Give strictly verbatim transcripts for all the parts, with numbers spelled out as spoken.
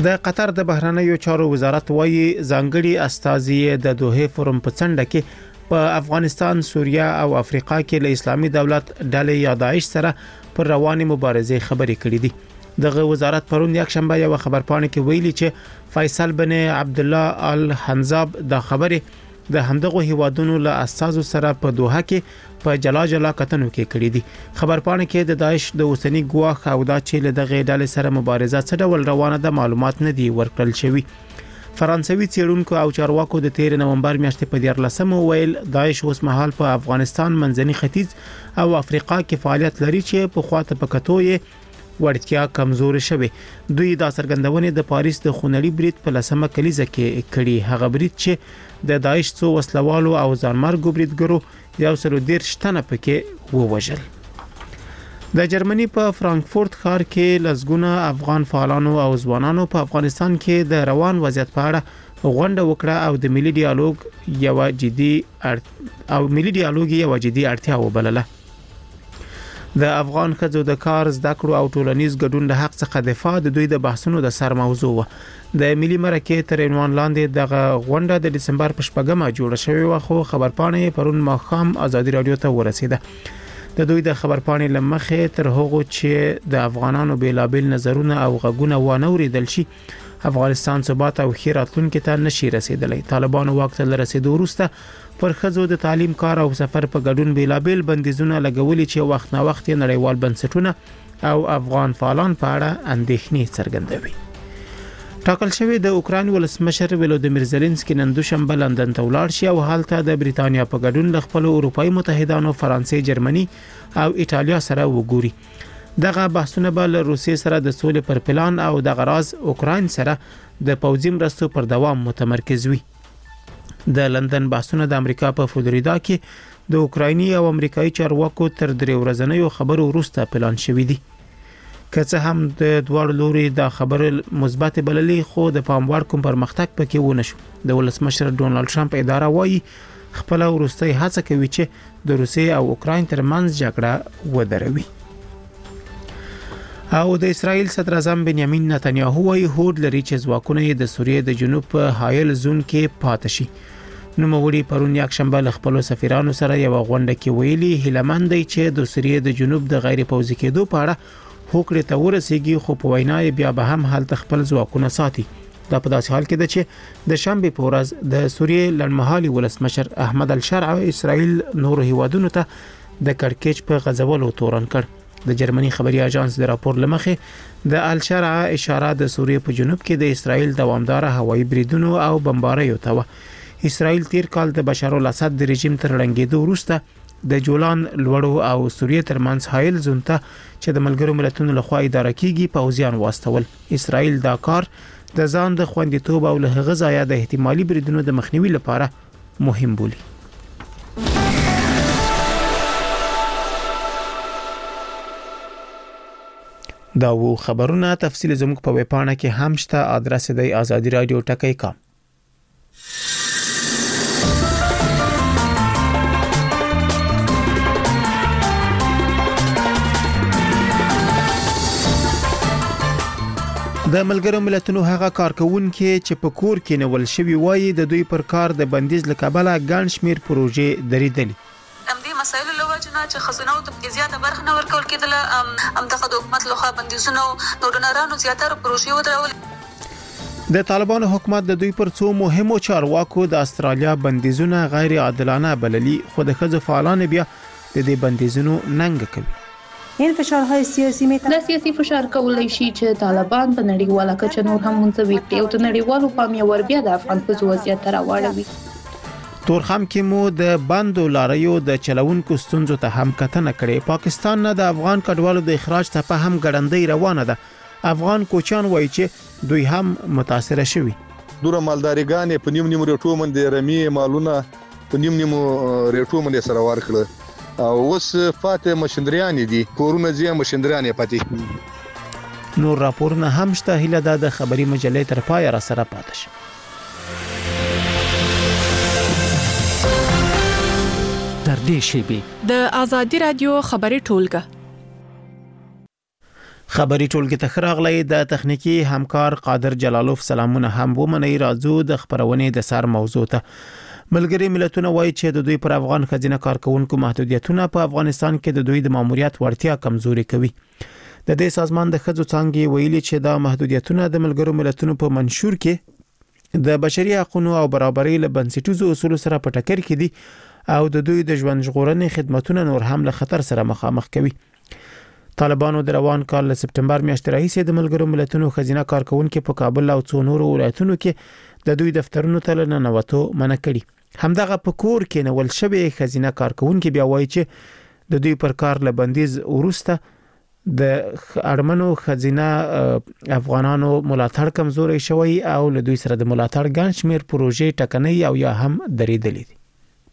د قطر د بهرنیو چارو وزارت وايي ځانګړي استازي د دوحه فورم په څنډه کې په افغانستان، سوریه او افریقا کې له اسلامي دولت ډلې یا داعش سره پر رواني مبارزې خبرې کړې دي. دغه وزارت پرون یک شنبه یو خبرپاڼه کې ویلي چې فیصل بن عبد الله الحنزاب د خبرې د همدغه هیوادونو له اساسو سره په دوحه کې په جلا جلا کتنو کې کړی دي. خبرپاڼه کې د داعش د اوسنی ګواښ او دا چې له دغه ډلې سره مبارزه څه ډول روانه ده معلومات نه دي ورکړل شوی. فرانسوي څېړونکو او چارواکو د تیر نومبر میاشتې په دیارلسمه ویل داعش اوس مهال په افغانستان، منځني ختیځ او افریقا کې فعالیت لري چې په خواته پکتوې وړتیا کمزوري شوه. دوی دا څرګندونه د پاریس د خونړي برید په لسمه کلیزه کې کړي. هغه برید چې د داعش څو وسلوالو او ځانمرګو بریدګرو یو سل ډیر شتنه پکې ووجل. د جرمني په فرانکفورت ښار کې لزګونه افغان فعالانو او ځوانانو په افغانستان کې د روان وضعیت په اړه غونډه وکړه او د ملي ډیالوګ یو جدي او ملي ډیالوګ یو جدي اړتیا وبلله. د افغان ښځو د کار، زده کړو او ټولنیز ګډون د حق څخه دفاع د دوی د بحثونو د سر موضوع و. د ملي مرکې تر عنوان لاندې دغه غونډه د دسمبر په شپږمه جوړه شوې و، خو خبرپاڼه پرون ماښام ازادي رادیو ته ورسیده. د دوی د خبرپاڼې لمخې تر هغه چې د افغانانو بیلابل نظرونه او غږونه ونه اوریدل شي، افغانستان ثبات او خیر راتلونکي ته نشي رسیدلی. طالبانو واک ته رسیدو وروسته پر خزو د تعلیم، کار او سفر په ګډون بیلابل بندیزونه لګولي چې وخت نه وخت نړیوال بنسټونه او افغان فعالان په اړه اندېښنې څرګندوي. ټاکل شوی د اوکراین ولسمشر ولودیمیر زيلنسکي نن دوشنبه لندن ته ولاړ شي او هلته د بریتانیا په ګډون له خپل اروپאי متحدانو فرانسې، جرمني او ایټالیا سره وګوري. دغه بحثونه به له روسیې سره د سولې پر پلان او د غراز اوکراین سره د پوځي مرستو پر دوام متمرکز وي. د لندن بحثونه د امریکا په فلوریدا کې د اوکرایني او امریکایي چارواکو تر درې ورځنیو خبرو وروسته پلان شوی دي. که څه هم د دوه لوري د خبرو مثبت بللې، خو د پام وړ کوم پرمختګ پکې ونه شو. د ولسمشر ډونالد ټرمپ اداره وايي خپل وروستي هڅه کوي چې د روسیې او اوکراین ترمنځ جګړه ودروي. او د اسرائیل صدر اعظم بنیامین نتنیاهو وايي هوډ لري چې ځواکونه د سوریې د جنوب په حایل زون کې پاتې شي. نو موري پرون یک شنبه ل خپل سفیرانو سره یو غونډه کې ویلي هیلمند دی چې د سوریې د جنوب د غیر پوځي کېدو په اړه هوکړه ته ورسیږي، خو په وینا بیا به هم حالت خپل ځواکونه ساتي. دا په داسې حال کې ده چې د شنبه په ورځ د سوریې لړمحالي ولسمشر احمد الشرع اسرائیل نور هیوادونو ته د کړکېچ په غځولو تورن کړ. د جرمني خبري اژانس د راپور لمخې د الشرع اشاره د سوریې په جنوب کې د اسرائیل دوامدار هوایي بریدونو او بمباریو ته و. اسرائیل تیر کال د بشار الاسد د رژیم تر ړنګېدو وروسته د جولان لوړو او سوریې ترمنځ حایل زون ته چې د ملګرو ملتونو لخوا اداره کیږي پوځیان واستول. اسرائیل دا کار د ځان د خوندیتوب او له هغه ځایه د احتمالي بریدونو د مخنیوي لپاره مهم بولي. دا وو خبرونه تفصیل زموږ په ویب پاڼه کې هم شته. ادرس دی آزادی رادیو ټکی کام. د ملګرو ملتونو هغه کارکونکو چې په کور کې نول شوی وایي د دوی پر کار د بندیز لکبله ګڼ شمیر پروژې درېدلې. امدي مسایل له وجنه چې خزانه او د زیاته برخه نه ورکول کېدل، ام دغه د حکومت لخوا بندیزونه او ډونرانو زیاتره پروژې ودرول. د طالبانو حکومت د دوی پر څو مهمو چارواکو د استرالیا بندیزونه غیر عادلانه بللي، خو د خځو فعالان بیا د دې بندیزونو ننګ کوي. این فشارهای سیاسی میتونه د سیاسي فشار کولای شي چې طالبان په نړیواله کچه نور هم منځوي کړي او د نړیوالو پامیور بیا د افغان ښځو وضعیت ته راوړوي. تورخم کې مو د بندو لاریو د چلوونکو ستونزو ته هم کتنه کړې. پاکستان نه د افغان کډوالو د اخراج ته هم ګړندۍ روانه ده. افغان کوچان وایي چې دوی هم متاثر شوي. دوره مالداريګان په نیم نیم ریټو باندې رمي مالونه په نیم نیم ریټو باندې سره ورکړه او اوس فاتح مشندریان دي کورونه زی مشندریان پاتې. نور راپورونه هم شته. هیله ده د خبري مجلې تر پای را سره پاتې شي. تر دې شی به د آزادی رادیو خبري ټولګه خبري ټولګي ته خراغلی د تخنیکی همکار قادر جلالوف سلامونه هم ومني راځو د خبرونې د سر موضوع ته. ملګری ملتونه وایي چې د دوی پر افغان خزینه کارکونکو محدودیتونه په افغانستان کې د دوی د ماموریت وړتیا کمزوري کوي. د دې سازمان د خځو څانګې ویلي چې دا محدودیتونه د ملګرو ملتونو په منشور کې د بشري حقوقو او برابرۍ له بنسټیزو اصولو سره په ټکر کې دي او د دوی د ژوند ژغورنې خدماتونه نور هم له خطر سره مخامخ کوي. طالبانو د روان کال له سپټمبر میاشتې راهیسې د ملګرو ملتونو خزینه کارکونکو په کابل او څو نورو ولایتونو کې د دوی دفترونو ته ننوتو منع کړي. همدغه په کور کې نول شوی خزینه کارکونکو بیا وایي چې د دوی پر کار له بندیز ورسته د اړمنو خزینه افغانانو ملاتړ کمزوري شوی او له دوی سره د ملاتړ ګڼ شمېر پروژې ټکنۍ او یا هم درېدلې دي.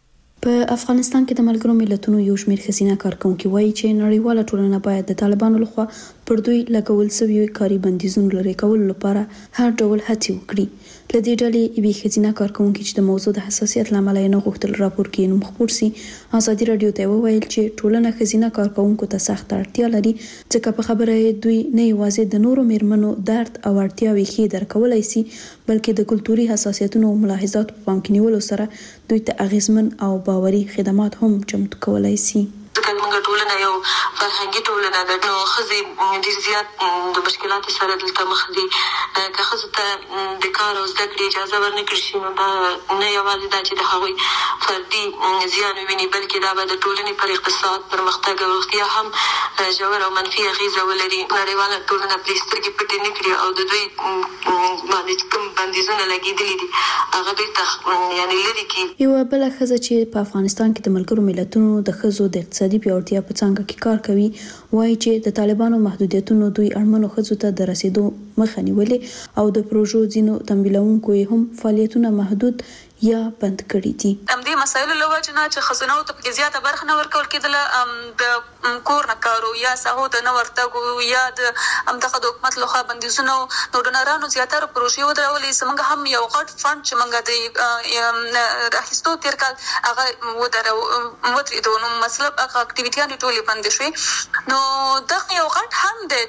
په افغانستان کې د ملګرو ملتونو یو شمېر خزینه کارکونکو وایي چې نړیواله ټولنه باید د طالبانو لخوا پر دوی لګول شوی کاري بندیزونو لري کول لپاره هر ډول هڅې وکړي. لدې ډلې یوې خزینه کارکونکو چې د موضوع د حساسیت لامل یې نه غوښتل راپور کې نوم خپور سي، ازادي رادیو ته وویل چې ټولنه خزینه کارکونکو ته سخت اړتیا لري ځکه په خبره دوی نه یوازې د نورو میرمنو درد او اړتیاوې ښې درکولای شي بلکې د کلتوري حساسیتونو او ملاحظاتو په پام کې نیولو سره دوی ته اغیزمن او باوري خدمات هم چمتو کولای شي. ځکه موږ ټولنه یو فرهنګي ټولنه ده، نو ښځې ډېر زیات د مشکلاتو سره دلته مخ دي. که ښځو ته د کار او زده کړې اجازه ورنه کړل شي نو دا نه یوازې دا چې د هغوی فردي زیان وویني بلکې دا به د ټولنې پر اقتصاد، پرمختګ او روغتیا هم ژور او منفي اغیزه ولري. نړیواله ټولنه پرې سترګې پټې نه کړي او د دوی باندې کوم بندیزونه لګېدلي دي هغه بېرته یعنې لرې کړي. یوه بله ښځه چې په افغانستان کې د ملګرو ملتونو د ښځو د اقتصادي پیاوړتیا په څانګه کې کار کوي وایي چې د طالبانو محدودیتونو دوی اړمنو ښځو ته د رسیدو مخه نیولې او د پروژو ځینو تمویلونکو هم فعالیتونه محدود یا بند کړي دي. همدې مسایلو له وجې نه چې ښځینو ته پکې زیاته برخه نه ورکول کېدله، د کور نه کارو یا سهو ته نه ورتګو یا د همدغه د حکومت لخوا بندیزونه نو ډونرانو زیاتره پروژې ودرولې. زموږ هم یو غټ فنډ چې موږ د اخیستو تېر کال هغه ودرېدو نو مطلب هغه اکټیویټیانې ټولې بندې شوې. نو دغه یو غټ هم دی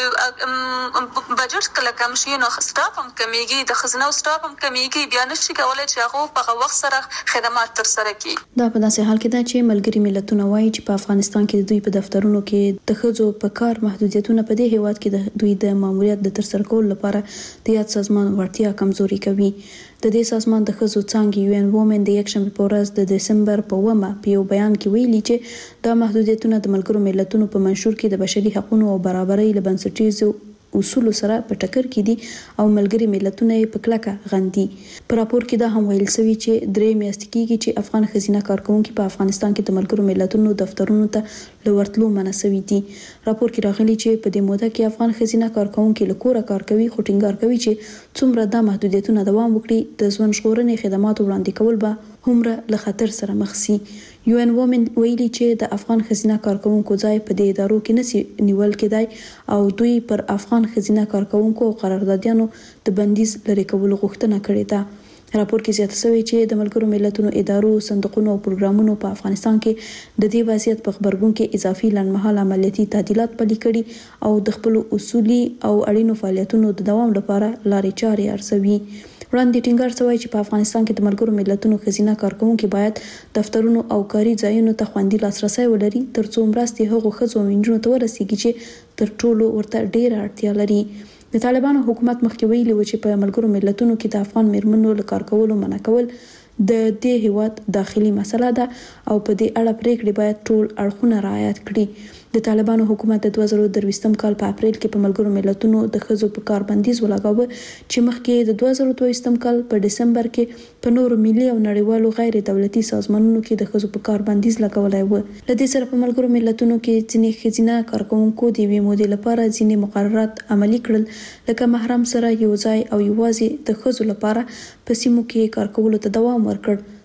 چې بجټ کله کم شي نو سټاف هم کمیږي، د ښځینو سټاف هم کمیږي، بیا نشي کولی چې هغه په وخت سره خدمات تر سره کړي. دا په داسې حال کې ده چې ملګري ملتونه وایي چې په افغانستان کې د دوی په دفترونو کې د ښځو په کار محدودیتونه په دې هیواد کې د دوی د ماموریت د ترسره کولو لپاره د یاد سازمان وړتیا کمزوري کوي. د دې سازمان د ښځو څانګې یو ان وومن د یکشنبې په ورځ د دسمبر په اوومه په یو بیان کې ویلي چې دا محدودیتونه د ملګرو ملتونو په منشور کې د بشري حقوقو او برابرۍ له بنسټیزو اصول سره په ټکر کې دي او ملګري ملتونه یې په کلکه غندي. په راپور کې دا هم ویل شوی چې درې میاشتې کېږي چې افغان خزینه کارکونکو په افغانستان کې د ملګرو ملتونو دفترونو ته لورتلو منع شوی دي. راپور کې راغلي چې په دې موده کې افغان خزینه کارکونکو له کوره کار کوي خو ټینګار کوي چې څومره دا محدودیتونه دوام وکړي د ژوند ژغورنې خدماتو وړاندې کول به هومره له خطر سره مخ شي. یو ان وومن ویلي چې د افغان خزینه کارکونکو ځای په دې ادارو کې نسی نیول کېدای او دوی پر افغان خزینه کارکونکو او قراردادیانو د بندیز لري کولو غوښتنه کړې ده. راپور کې زیاته شوی چې د ملګرو ملتونو ادارو، صندوقونو او پروګرامونو په افغانستان کې د دې وضعیت په خبرګون کې اضافي لنډمهاله عملیاتي تعدیلات پلي کړي او د خپل اصولي او اړینو فعالیتونو د دوام لپاره لارې چارې ارزوي. وړاندې ټینګار شوی چې په افغانستان کې د ملګرو ملتونو خزینه کارکونکو باید دفترونو او کاري ځایونو ته خوندي لاسرسي ولري ترڅو مرستې هغو ښځو او نجونو ته ورسیږي چې تر ټولو ورته ډېره اړتیا لري. د طالبانو حکومت مخکې ویلي و چې په ملګرو ملتونو کې د افغان میرمنو له کار کولو منع کول د دې هیواد داخلي مسله ده او په دې اړه پریکړې باید ټول اړخونه رعایت کړي. د طالبانو حکومت د دوه زره درویشتم کال په اپریل کې په ملګرو ملتونو د ښځو په کار بندیز ولګاوه چې مخکې د دوه زره دویشتم کال په دسمبر کې په نورو ملي او نړیوالو غیر دولتي سازمانونو کې د ښځو په کار بندیز لګولای و. له دې سره په ملګرو ملتونو کې ځینې ښځینه کارکونکو د یوې مودې لپاره ځینې مقررات عملي کړل لکه محرم سره یو ځای او یوازې د ښځو لپاره په سیمو کې کار کولو ته دوام ورکړ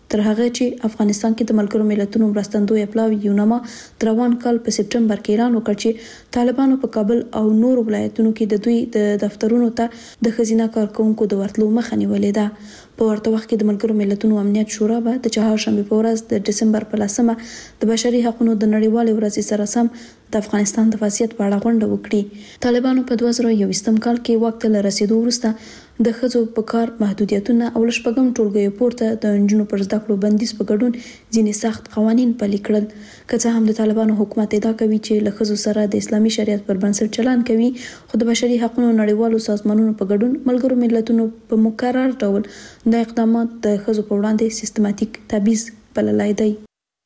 تر هغه چې افغانستان کې د ملګرو ملتونو مرستندوی اپلاوی یونما روان کال په سپټمبر کې اعلان وکړ چې طالبانو په کابل او نور ولایتونو کې د دوی د دفترونو ته د خزینه کارکونکو د ورتلو مخه نیولې ده. په ورته وخت کې د ملګرو ملتونو امنیت شورا به د چهارشنبه په ورځ د ډسمبر په لسمه د بشري حقوقو د نړیوالې ورځې سره سم د افغانستان د وضعیت په اړه غونډه وکړي. طالبانو په دوه زره یوویشتم کال کې واک ته رسیدو وروسته د ښځو په کار محدودیتونه او لشپږم ټولګیو پورته د نجونو پر زده کړو بندیز په ګډون ځینې سخت قوانین پلي کړل. که څه هم د طالبانو حکومت ادعا کوي چې له ښځو سره د اسلامي شریعت پر بنسټ چلند کوي، خو د بشري حقوقو نړیوالو سازمانونو په ګډون ملګرو ملتونو په مکرر ډول د اقدامات د ښځو په وړاندې سیستماتیک تبعیض بللی دی.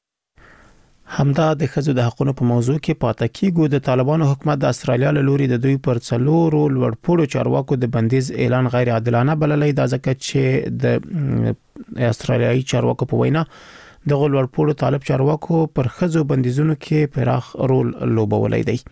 همدا د ښځو د حقوقو په موضوع کې پاتې کېږو. د طالبانو حکومت د استرالیا له لوري د دوی پر څلورو لوړپوړو چارواکو د بندیز اعلان غیر عادلانه بللی دا ځکه چې د استرالیایي چارواکو په وینا د لوړپوړو طالب چارواکو پر ښځو بندیزونو کې پراخ رول لوبولی دی.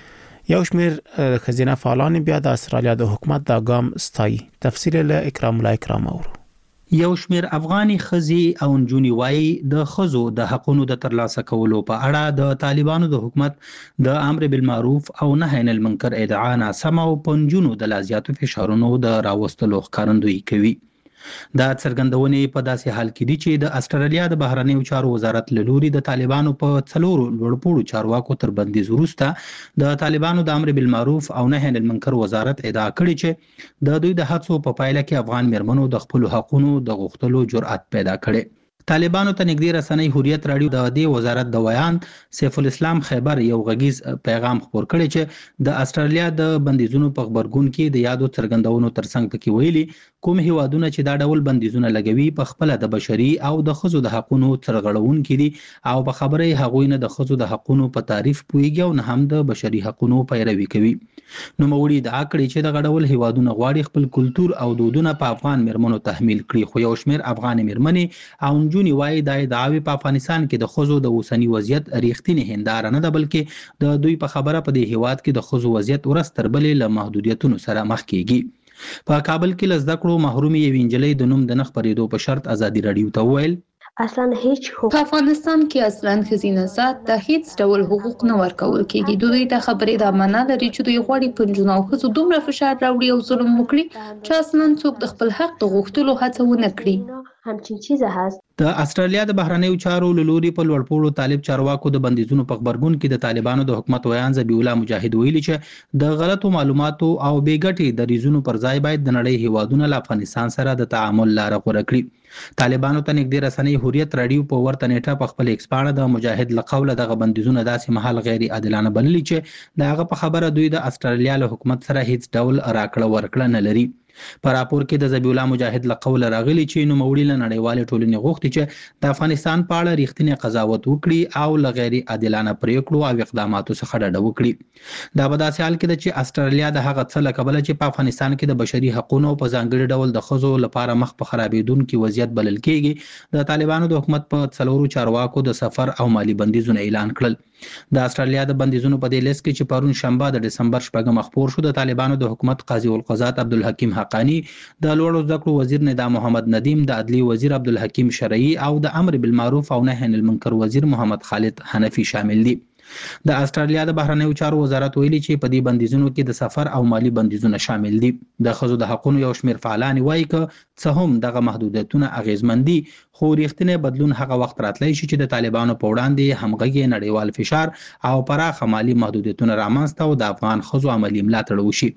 یو شمېر ښځینه فعالان بیا د استرالیا د حکومت د ګام ستایي. تفصیل له اکرام الله اکرام اورو. یو شمیر افغاني خزي او نجونی وای د خزو د حقونو د ترلاسه کولو په اړه د طالبانو د حکومت د امر بالمعروف او نهي عن المنکر ادعا ناسمه او پنجونو د لازیاتو فشارونو د راوستلو ښکارندویي کوي. دا څرګندونې په داسې حال کې دي چې د استرالیا د بهرنیو چارو وزارت له لوري د طالبانو په څلورو لوړپوړو چارواکو تر بندیز وروسته د طالبانو د امر بالمعروف او نهي عن المنکر وزارت ادعا کړې چې د دوی د هڅو په پایله کې افغان میرمنو د خپل حقوقو د غوښتلو جرأت پیدا کړي. طالبانو ته نږدې رسنۍ حریت رادیو د دې وزارت د ویان سیف الاسلام خیبر یو غږیز پیغام خبر کړی چې د استرالیا د بندیزونو په خبرګون کې د یادو څرګندونو ترڅنګ پکې ویلي کوم هیوادونه چې دا ډول بندیزونه لګوي په خپل د بشري او د ښځو د حقوقو ترغړونکي دي او په خبره هغوی نه د ښځو د حقوقو په تعریف پوهیږي او نه هم د بشري حقوقو پیروي کوي. نو موري د اکړې چې د غړول هیوادونه غواړي خپل کلچر او دودونه په افغان میرمنو تحمیل کړي، خو یو شمیر افغان میرمنې او نجونی وایي د دعوی په افغانستان کې د ښځو د اوسنی وضعیت ریښتینی هنداره نه ده، بلکې د دوی په خبره په دې هیواد کې د ښځو وضعیت ورځ تر بلې له محدودیتونو سره مخ کیږي. په کابل کې له زده کړو محرومې یوې نجلۍ د نوم د نه خپرېدو په شرط ازادي رادیو ته وویل اصلا هیڅ حقوق په افغانستان کې اصلا خزینه ذات د هیڅ ډول حقوق نه ورکول کېږي. دوی د خبرې د معنا لري چې دوی غواړي پنځونه او ښځو دومره فشار راوړي او ظلم وکړي چې اصلا څوک د خپل حق د غوښتلو هڅه ونه کړي. همچین چیز هست. د استرالیا د بهرنیو چارو لوري په لوړپوړو طالب چارواکو د بندیزونو په خبرګون کې د طالبانو د حکومت ویان ذبیح الله مجاهد ویلي چې د غلطو معلوماتو او بیګټي د ریزونو پر ځای باید د نړۍ هیوادونو له افغانستان سره د تعامل لاره غوره کړي. طالبانو ته نږدې رسنۍ حریت رادیو په ورته نیټه په خپل ایکسپاڼه د مجاهد له قوله دغه بندیزونه داسې مهال غیر عادلانه بللي چې د هغه په خبره دوی د استرالیا له حکومت سره هیڅ ډول راکړه ورکړه نه لري. په راپور کې د ذبیح الله مجاهد له قوله راغلي چې نوموړي له نړیوال ټولنې غوښتي چې د افغانستان په اړه ریښتینی قضاوت وکړي او له غیر عادلانه پریکړو او اقداماتو څخه ډډه وکړي. دا په داسې حال کې ده چې استرالیا د هغه څه له کبله چې په افغانستان کې د بشري حقوقو په ځانګړي ډول د ښځو لپاره مخ په خرابېدونکي وضعیت بلل کېږي د طالبانو د حکومت په څلورو چارواکو د سفر او مالی بندیزونه اعلان کړل. د استرالیا د بندیزونو په دې لیست کې چې پرون شنبه د دسمبر شپږم خبر شو د طالبانو د حکومت قاضي القضات عبدالحکیم حقانی، د لوړو زده کړو وزیر ندا محمد ندیم، د عدلی وزیر عبدالحکیم شرعي او د امر بالمعروف او نهي عن المنکر وزیر محمد خالد حنفي شامل دي. د استرالیا د بهرنیو چارو وزارت ویلي چې په دې بندیزونو کې د سفر او مالی بندیزونه شامل دي. د ښځو د حقوقو یو شمېر فعالان وایي که څه هم دغه محدودیتونه اغیزمن دي، خو ریښتینی بدلون هغه وخت راتلی شي چې د طالبانو په وړاندې همغږي نړیوال فشار او پراخه مالی محدودیتونه رامنځته او د افغان ښځو عملي ملاتړ وشي.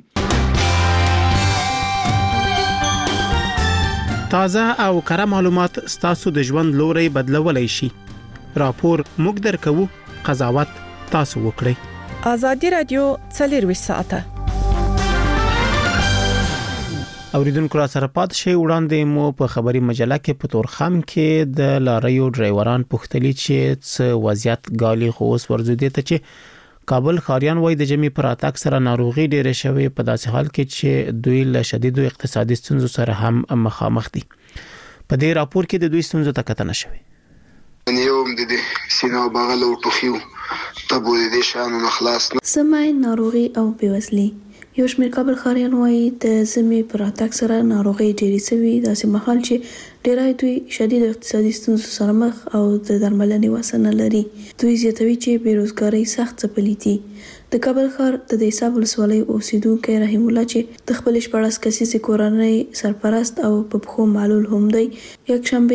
تازه او کره معلومات ستاسو د ژوند لوري بدلولای شي. راپور موږ درکو، قضاوت تاسو وکړئ. ازادي رادیو څلور ساعته اوریدونکو را سره پات شي. وړاندې مو په خبري مجله کې په تورخم کې د لاریو ډرایوران پوښتلي چې څه وضعیت غالي خو اوس ورزوده ته چې کابل خاریان وای د جمی پر اتاک سره ناروغي ډیره شوی په داسې حال کې چې دوی له شدیدو اقتصادي ستونزو سره هم مخامخ دي. په دې راپور کې د دوی ستونزو ته کتنه شوی. یوم د دې سینو بغل او ټوخیو تبو دې شانو نخلاص سمای ناروغي او بېوزلي یو شمېر کابل ښاریان وایي د ژمي پر راتګ سره ناروغۍ ډېرې شوي، داسې مهال چې ډېری دوی شدید اقتصادي ستونزو سره مخ او د درملنې وسه نه لري. دوی زیاتوي چې بیروزګارۍ سخت ځپلي دي. د کابل ښار د دیساب ولسوالۍ اوسیدونکی رحیم الله چې د خپل شپاړس کسیزې کورنۍ سرپرست او په پښو معلول هم دی، یکشنبه